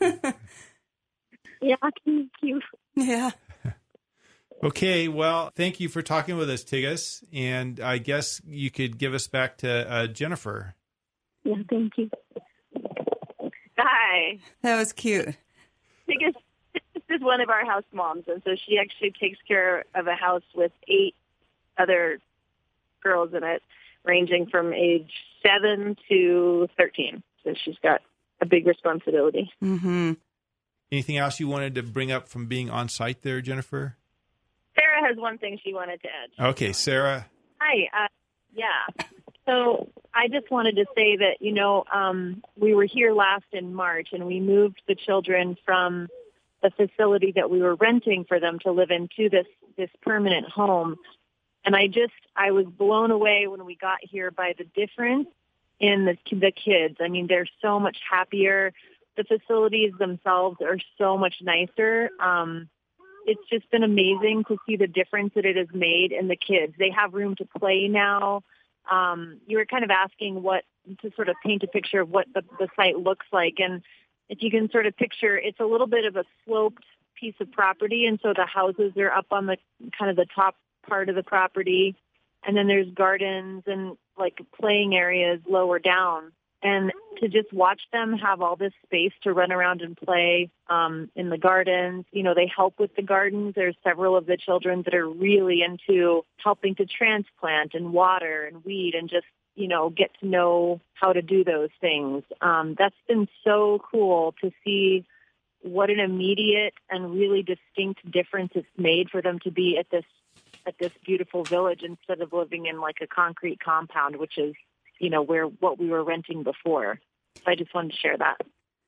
[SPEAKER 7] Yeah, thank you.
[SPEAKER 1] Yeah.
[SPEAKER 2] Okay, well, thank you for talking with us, Tigges. And I guess you could give us back to uh, Jennifer.
[SPEAKER 7] Yeah, thank you.
[SPEAKER 5] Hi.
[SPEAKER 1] That was cute.
[SPEAKER 5] Tigges is one of our house moms, and so she actually takes care of a house with eight other girls in it, ranging from age seven to thirteen. So she's got a big responsibility.
[SPEAKER 1] Mm-hmm.
[SPEAKER 2] Anything else you wanted to bring up from being on site there, Jennifer?
[SPEAKER 5] Sarah has one thing she wanted to add.
[SPEAKER 2] Okay, Sarah.
[SPEAKER 5] Hi. Uh, yeah. So I just wanted to say that, you know, um, we were here last in March, and we moved the children from the facility that we were renting for them to live in to this, this permanent home. And I just, I was blown away when we got here by the difference in the, the kids. I mean, they're so much happier. The facilities themselves are so much nicer. Um, it's just been amazing to see the difference that it has made in the kids. They have room to play now. Um, you were kind of asking what, to sort of paint a picture of what the, the site looks like. And if you can sort of picture, it's a little bit of a sloped piece of property. And so the houses are up on the kind of the top part of the property, and then there's gardens and like playing areas lower down. And to just watch them have all this space to run around and play um, in the gardens, you know, they help with the gardens. There's several of the children that are really into helping to transplant and water and weed and just, you know, get to know how to do those things. Um, that's been so cool to see what an immediate and really distinct difference it's made for them to be at this at this beautiful village instead of living in like a concrete compound, which is, you know, where what we were renting before. So I just wanted to share that.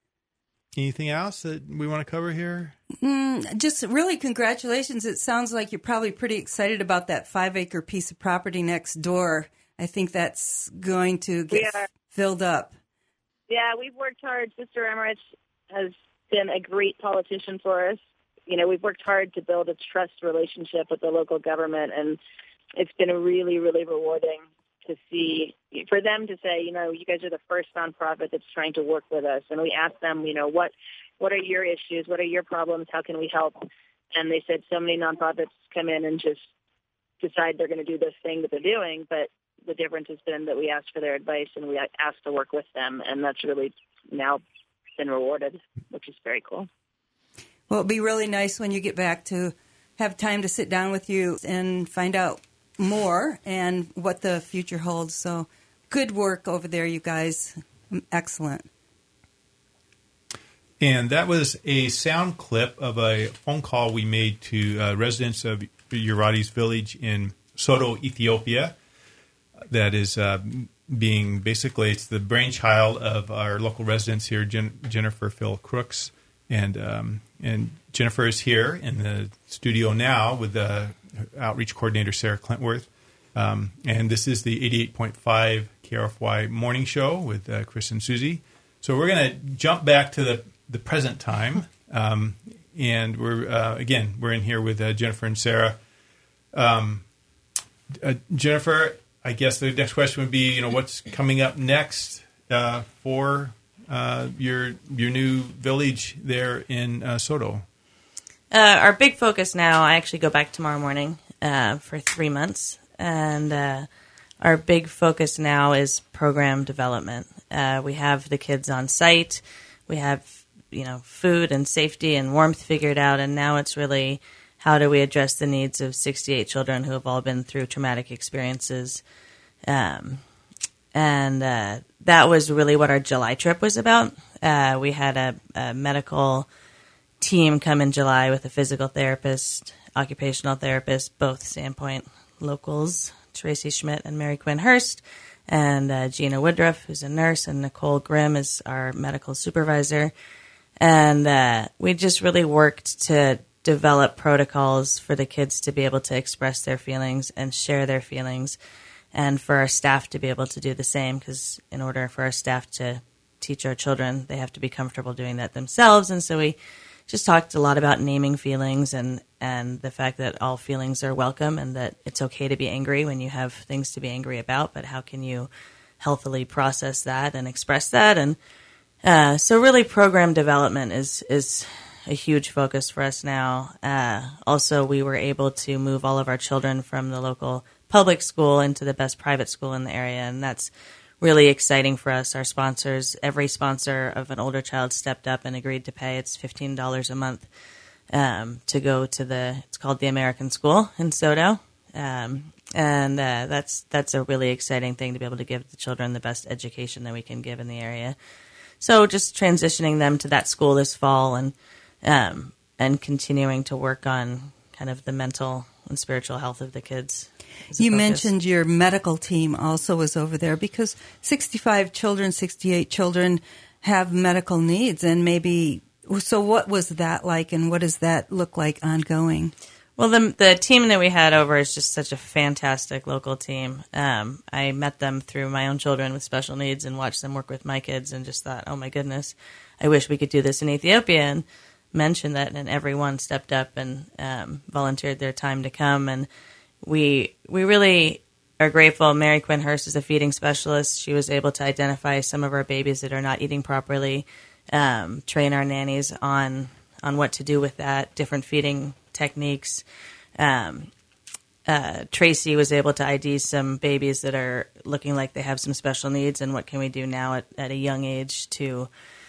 [SPEAKER 2] Anything else that we want to cover here?
[SPEAKER 1] Mm, just really congratulations. It sounds like you're probably pretty excited about that five acre piece of property next door. I think that's going to get f- filled up.
[SPEAKER 5] Yeah, we've worked hard. Sister Emmerich has been a great politician for us. You know, we've worked hard to build a trust relationship with the local government, and it's been really, really rewarding to see, for them to say, you know, you guys are the first nonprofit that's trying to work with us. And we asked them, you know, what what are your issues? What are your problems? How can we help? And they said so many nonprofits come in and just decide they're going to do this thing that they're doing, but the difference has been that we asked for their advice and we asked to work with them, and that's really now been rewarded, which is very cool.
[SPEAKER 1] Well, it'd be really nice when you get back to have time to sit down with you and find out more and what the future holds. So good work over there, you guys. Excellent.
[SPEAKER 2] And that was a sound clip of a phone call we made to uh, residents of Urati's village in Soto, Ethiopia. That is uh, being basically, it's the brainchild of our local residents here, Jen- Jennifer Phil Crooks. And um, and Jennifer is here in the studio now with the outreach coordinator, Sarah Clintworth. Um, and this is the eighty-eight point five K R F Y morning show with uh, Chris and Susie. So we're going to jump back to the, the present time. Um, and we're, uh, again, we're in here with uh, Jennifer and Sarah. Um, uh, Jennifer, I guess the next question would be, you know, what's coming up next uh, for Uh, your your new village there in uh, Soto?
[SPEAKER 3] Uh, our big focus now, I actually go back tomorrow morning uh, for three months, and uh, our big focus now is program development. Uh, we have the kids on site, we have you know food and safety and warmth figured out, and now it's really how do we address the needs of sixty-eight children who have all been through traumatic experiences. Um, And uh, that was really what our July trip was about. Uh, we had a, a medical team come in July with a physical therapist, occupational therapist, both Sandpoint locals, Tracy Schmidt and Mary Quinn Hurst, and uh, Gina Woodruff, who's a nurse, and Nicole Grimm is our medical supervisor. And uh, we just really worked to develop protocols for the kids to be able to express their feelings and share their feelings, and for our staff to be able to do the same, because in order for our staff to teach our children, they have to be comfortable doing that themselves. And so we just talked a lot about naming feelings and, and the fact that all feelings are welcome and that it's okay to be angry when you have things to be angry about, but how can you healthily process that and express that? And uh, so really program development is, is a huge focus for us now. Uh, also, we were able to move all of our children from the local public school into the best private school in the area, and that's really exciting for us. Our sponsors, every sponsor of an older child stepped up and agreed to pay. It's fifteen dollars a month um, to go to the, it's called the American School in Soto. Um, and uh, that's that's a really exciting thing to be able to give the children the best education that we can give in the area. So just transitioning them to that school this fall, and um, and continuing to work on kind of the mental and spiritual health of the kids.
[SPEAKER 1] You mentioned your medical team also was over there, because sixty-five children, sixty-eight children have medical needs, and maybe, so what was that like, and what does that look like ongoing?
[SPEAKER 3] Well, the the team that we had over is just such a fantastic local team. Um, I met them through my own children with special needs and watched them work with my kids, and just thought, oh my goodness, I wish we could do this in Ethiopia, and mentioned that, and everyone stepped up and um, volunteered their time to come. And we we really are grateful. Mary Quinn Hurst is a feeding specialist. She was able to identify some of our babies that are not eating properly, um, train our nannies on on what to do with that, different feeding techniques. Um, uh, Tracy was able to I D some babies that are looking like they have some special needs, and what can we do now at, at a young age to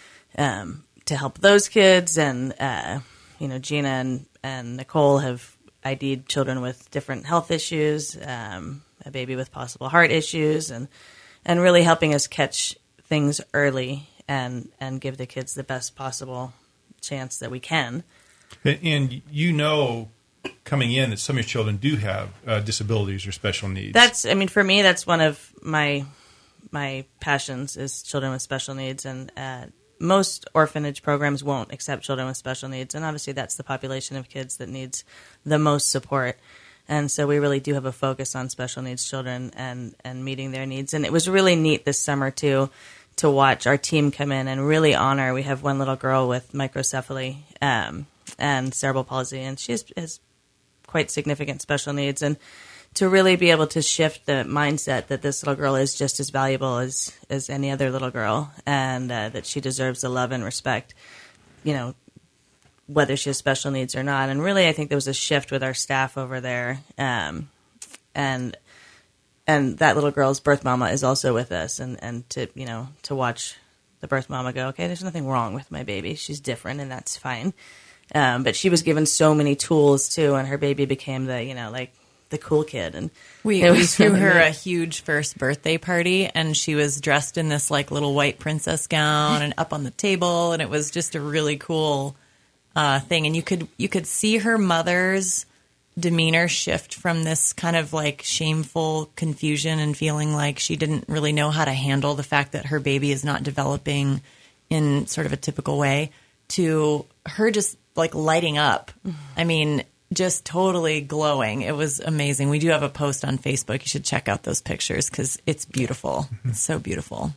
[SPEAKER 3] um, to help those kids. And uh, you know, Gina and, and Nicole have I D'd children with different health issues, um, a baby with possible heart issues, and and really helping us catch things early and and give the kids the best possible chance that we can.
[SPEAKER 2] And you know, coming in, that some of your children do have uh, disabilities or special needs.
[SPEAKER 3] That's, I mean, for me, that's one of my my passions is children with special needs, and uh, most orphanage programs won't accept children with special needs, and obviously that's the population of kids that needs the most support. And so we really do have a focus on special needs children and, and meeting their needs. And it was really neat this summer, too, to watch our team come in and really honor. We have one little girl with microcephaly um, and cerebral palsy, and she has, has quite significant special needs. And to really be able to shift the mindset that this little girl is just as valuable as, as any other little girl, and uh, that she deserves the love and respect, you know, whether she has special needs or not. And really, I think there was a shift with our staff over there. Um, and and that little girl's birth mama is also with us. And, and to, you know, to watch the birth mama go, okay, there's nothing wrong with my baby. She's different, and that's fine. Um, but she was given so many tools, too, and her baby became the, you know, like, the cool kid. And
[SPEAKER 4] we, we threw her a huge first birthday party, and she was dressed in this, like, little white princess gown and up on the table, and it was just a really cool Uh, thing. And you could you could see her mother's demeanor shift from this kind of like shameful confusion and feeling like she didn't really know how to handle the fact that her baby is not developing in sort of a typical way, to her just like lighting up. I mean, just totally glowing. It was amazing. We do have a post on Facebook. You should check out those pictures because it's beautiful. It's so beautiful.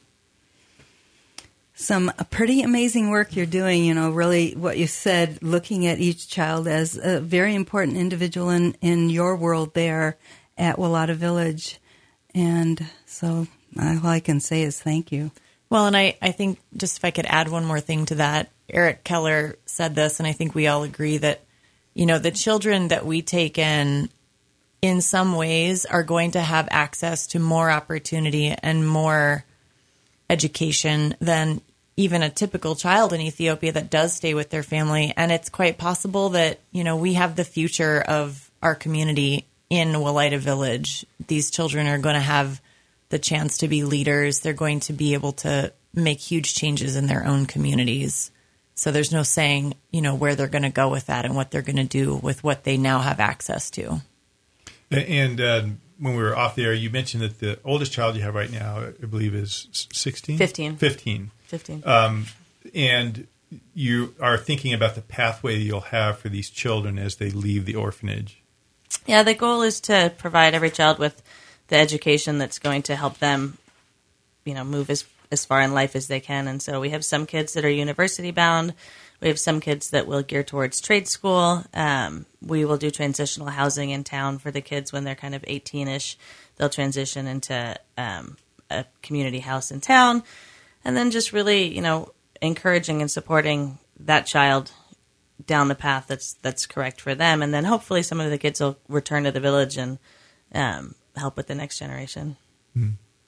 [SPEAKER 1] Some pretty amazing work you're doing, you know, really what you said, looking at each child as a very important individual in, in your world there at Wallata Village. And so all I can say is thank you.
[SPEAKER 4] Well, and I, I think just if I could add one more thing to that, Eric Keller said this, and I think we all agree that, you know, the children that we take in, in some ways are going to have access to more opportunity and more education than even a typical child in Ethiopia that does stay with their family. And it's quite possible that, you know, we have the future of our community in Wallata Village. These children are going to have the chance to be leaders. They're going to be able to make huge changes in their own communities. So there's no saying, you know, where they're going to go with that and what they're going to do with what they now have access to.
[SPEAKER 2] And uh, when we were off the air, you mentioned that the oldest child you have right now, I believe, is sixteen?
[SPEAKER 3] fifteen.
[SPEAKER 2] fifteen.
[SPEAKER 3] fifteen.
[SPEAKER 2] Um, and you are thinking about the pathway you'll have for these children as they leave the orphanage.
[SPEAKER 3] Yeah, the goal is to provide every child with the education that's going to help them, you know, move as as far in life as they can. And so we have some kids that are university bound. We have some kids that will gear towards trade school. Um, we will do transitional housing in town for the kids when they're kind of eighteen-ish. They'll transition into um, a community house in town. And then just really, you know, encouraging and supporting that child down the path that's that's correct for them. And then hopefully some of the kids will return to the village and um, help with the next generation.
[SPEAKER 2] Mm.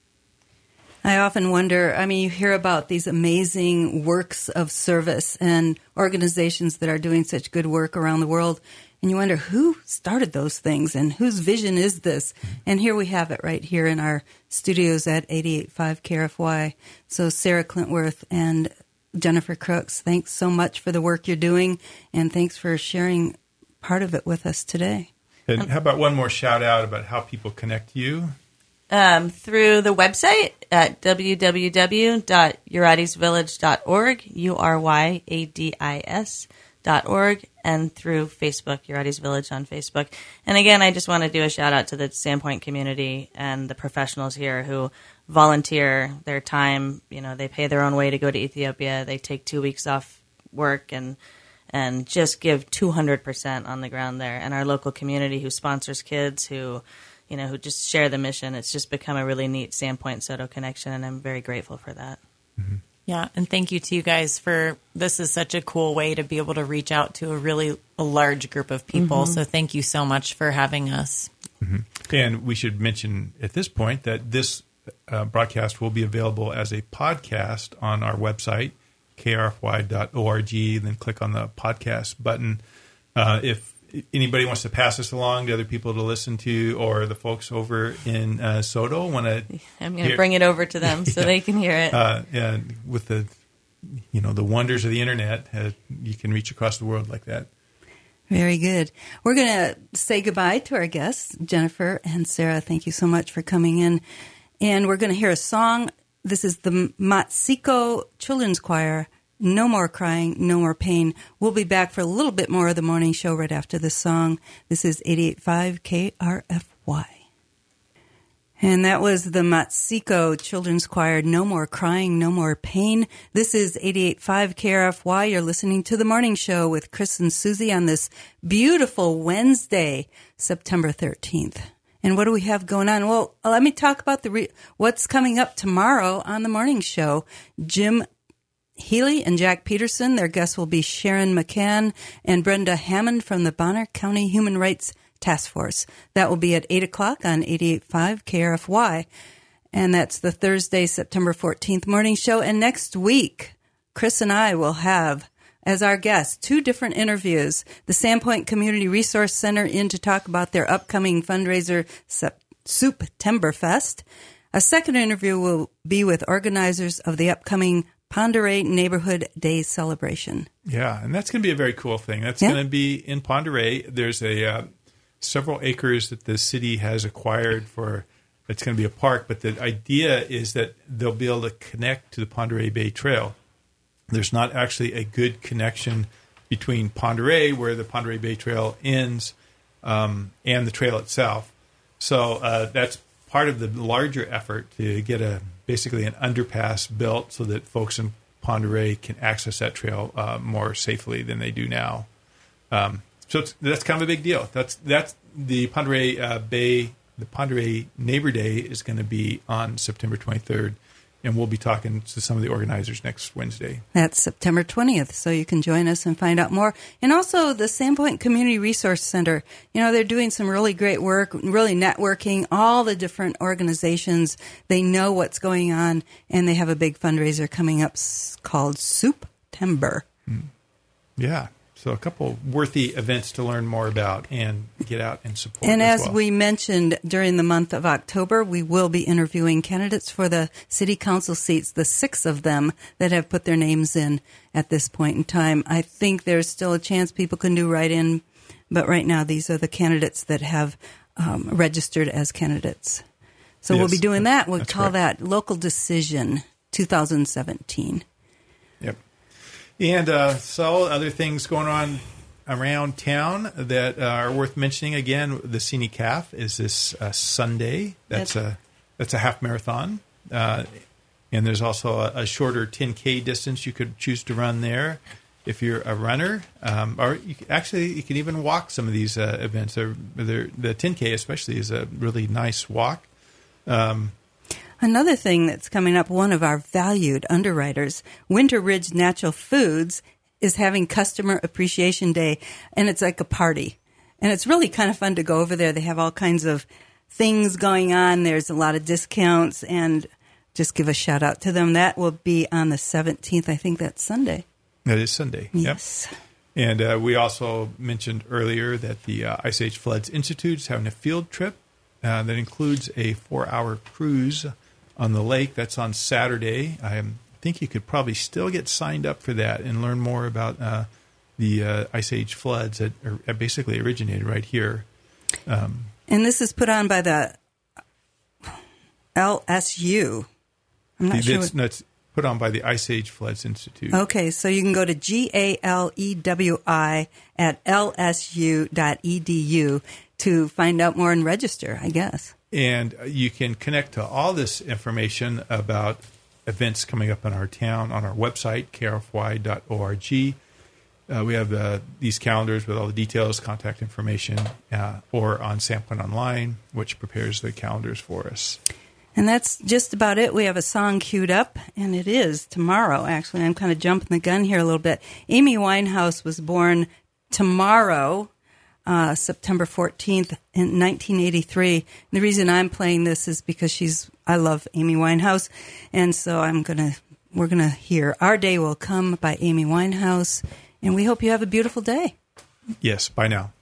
[SPEAKER 1] I often wonder, I mean, you hear about these amazing works of service and organizations that are doing such good work around the world, and you wonder who started those things and whose vision is this? And here we have it right here in our studios at eighty-eight point five K R F Y. So Sarah Clintworth and Jennifer Crooks, thanks so much for the work you're doing, and thanks for sharing part of it with us today.
[SPEAKER 2] And how about one more shout out about how people connect to you?
[SPEAKER 3] Um, through the website at w w w dot uradis village dot org, U R Y A D I S dot org, and through Facebook, Uradis Village on Facebook. And again, I just want to do a shout out to the Sandpoint community and the professionals here who volunteer their time. You know, they pay their own way to go to Ethiopia. They take two weeks off work and and just give two hundred percent on the ground there. And our local community who sponsors kids, who you know, who just share the mission. It's just become a really neat Sandpoint Soto connection, and I'm very grateful for that.
[SPEAKER 2] Mm-hmm.
[SPEAKER 4] Yeah, and thank you to you guys for, this is such a cool way to be able to reach out to a really a large group of people. Mm-hmm. So thank you so much for having us.
[SPEAKER 2] Mm-hmm. And we should mention at this point that this uh, broadcast will be available as a podcast on our website, k r f y dot org. Then click on the podcast button. Uh, if anybody wants to pass this along to other people to listen to, or the folks over in uh, Soto want to,
[SPEAKER 3] I'm going to bring it over to them so yeah. they can hear it.
[SPEAKER 2] Uh, and with the, you know, the wonders of the internet, uh, you can reach across the world like that.
[SPEAKER 1] Very good. We're going to say goodbye to our guests, Jennifer and Sarah. Thank you so much for coming in. And we're going to hear a song. This is the Matsiko Children's Choir. No More Crying, No More Pain. We'll be back for a little bit more of the morning show right after this song. This is eighty-eight point five K R F Y. And that was the Matsiko Children's Choir, No More Crying, No More Pain. This is eighty-eight point five K R F Y. You're listening to the morning show with Chris and Susie on this beautiful Wednesday, September thirteenth. And what do we have going on? Well, let me talk about the re- what's coming up tomorrow on the morning show. Jim Healy and Jack Peterson. Their guests will be Sharon McCann and Brenda Hammond from the Bonner County Human Rights Task Force. That will be at eight o'clock on eighty-eight point five K R F Y. And that's the Thursday, September fourteenth morning show. And next week, Chris and I will have, as our guests, two different interviews. The Sandpoint Community Resource Center in to talk about their upcoming fundraiser, Souptemberfest. A second interview will be with organizers of the upcoming Pend Oreille Neighborhood Day celebration.
[SPEAKER 2] Yeah, and that's going to be a very cool thing. That's
[SPEAKER 1] yeah.
[SPEAKER 2] going to be in Pend Oreille. There's a uh, several acres that the city has acquired for. It's going to be a park, but the idea is that they'll be able to connect to the Pend Oreille Bay Trail. There's not actually a good connection between Pend Oreille, where the Pend Oreille Bay Trail ends, um, and the trail itself. So uh, that's part of the larger effort to get a basically an underpass built so that folks in Pend Oreille can access that trail uh, more safely than they do now. Um, so it's, that's kind of a big deal. That's that's the Pend Oreille uh, Bay, the Pend Oreille Neighbor Day is going to be on September twenty-third, and we'll be talking to some of the organizers next Wednesday.
[SPEAKER 1] That's September twentieth, so you can join us and find out more. And also the Sandpoint Community Resource Center, you know, they're doing some really great work, really networking, all the different organizations. They know what's going on, and they have a big fundraiser coming up called Souptember.
[SPEAKER 2] Mm. Yeah. So a couple worthy events to learn more about and get out and support.
[SPEAKER 1] And as,
[SPEAKER 2] as well.
[SPEAKER 1] we mentioned, during the month of October, we will be interviewing candidates for the city council seats, the six of them that have put their names in at this point in time. I think there's still a chance people can do write-in, but right now these are the candidates that have um, registered as candidates. So
[SPEAKER 2] yes,
[SPEAKER 1] we'll be doing that. We'll
[SPEAKER 2] that's
[SPEAKER 1] call
[SPEAKER 2] correct.
[SPEAKER 1] that Local Decision twenty seventeen.
[SPEAKER 2] Yep. And uh, so other things going on around town that uh, are worth mentioning. Again, the Scenic Half is this uh, Sunday. That's
[SPEAKER 1] That's-
[SPEAKER 2] a that's a half marathon. Uh, and there's also a, a shorter ten K distance you could choose to run there if you're a runner. Um, or you, c- actually, you can even walk some of these uh, events. They're, they're, the ten K especially is a really nice walk. Um,
[SPEAKER 1] Another thing that's coming up, one of our valued underwriters, Winter Ridge Natural Foods, is having Customer Appreciation Day, and it's like a party. And it's really kind of fun to go over there. They have all kinds of things going on. There's a lot of discounts, and just give a shout out to them. That will be on the seventeenth. I think that's Sunday.
[SPEAKER 2] that is Sunday.
[SPEAKER 1] Yes.
[SPEAKER 2] Yep. And uh, we also mentioned earlier that the uh, Ice Age Floods Institute is having a field trip uh, that includes a four-hour cruise on the lake. That's on Saturday. I think you could probably still get signed up for that and learn more about uh, the uh, Ice Age floods that are, basically originated right here. Um,
[SPEAKER 1] And this is put on by the L S U. I'm not
[SPEAKER 2] it's,
[SPEAKER 1] sure. What,
[SPEAKER 2] no, it's put on by the Ice Age Floods Institute.
[SPEAKER 1] okay, so you can go to G A L E W I at L S U dot E D U to find out more and register, I guess.
[SPEAKER 2] And you can connect to all this information about events coming up in our town on our website, K R F Y dot org. Uh, we have uh, these calendars with all the details, contact information, uh, or on Sampling Online, which prepares the calendars for us.
[SPEAKER 1] And that's just about it. We have a song queued up, and it is tomorrow, actually. I'm kind of jumping the gun here a little bit. Amy Winehouse was born tomorrow, uh, September fourteenth, in nineteen eighty-three. And the reason I'm playing this is because she's, I love Amy Winehouse, and so I'm going to, we're going to hear Our Day Will Come by Amy Winehouse, and we hope you have a beautiful day.
[SPEAKER 2] Yes, bye now.